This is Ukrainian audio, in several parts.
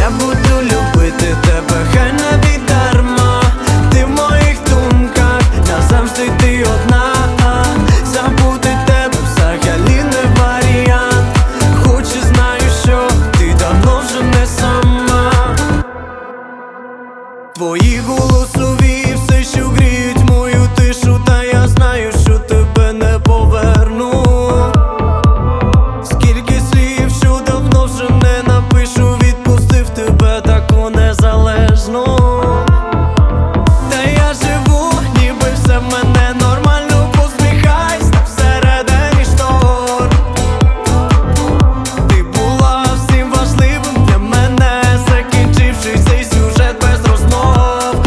Я буду любити тебе, хай навіть дарма. Ти в моїх думках, назавжди ти одна. Забути тебе взагалі не варіант. Хоч і знаю, що ти давно вже не сама. Твої голосові все, що гріють мою тишу, та я знаю, що тебе не поверну. Скільки слів, що давно вже не напишу, відпустив тебе таку незалежну. Та я живу, ніби все в мене нормально, посміхайся всередині штор. Ти була всім важливим для мене, закінчивши цей сюжет без розмов.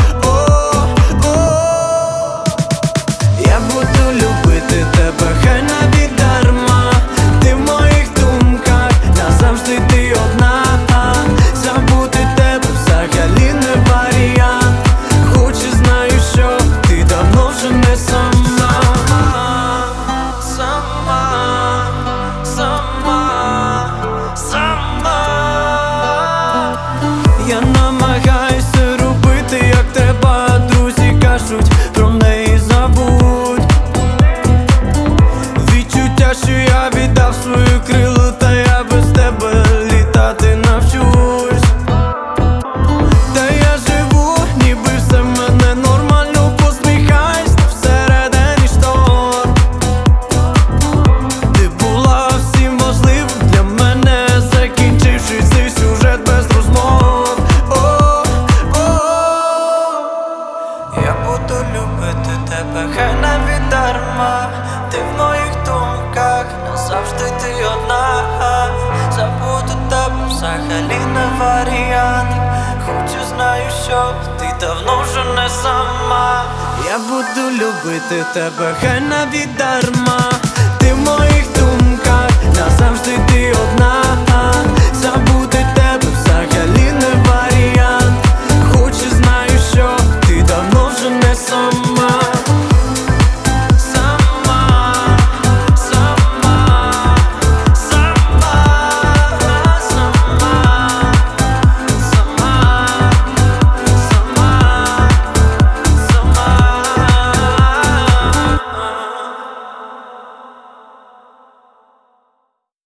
Я буду любити тебе, хай навіть дарма. Ти в моїх думках, назавжди ти одна. Забути тебе взагалі не варіант. Хоч і знаю, що ти давно вже не сама. Сама. Я намагаюся робити як треба, друзі кажуть, про неї забудь. Відчуття, що я віддав свою крилу, та я без тебе літати навчусь. Та я живу, ніби все в мене нормально, посміхайся всередині штор. Ти була всім важливим для мене, закінчивши цей сюжет без розмов. Я буду любити тебе, хай навіть дарма. Ти в моїх думках, назавжди ти одна. Забути тебе взагалі не варіант. Хоч і знаю, що ти давно вже не сама. Я буду любити тебе, хай навіть дарма. Ти в моїх думках, назавжди ти одна.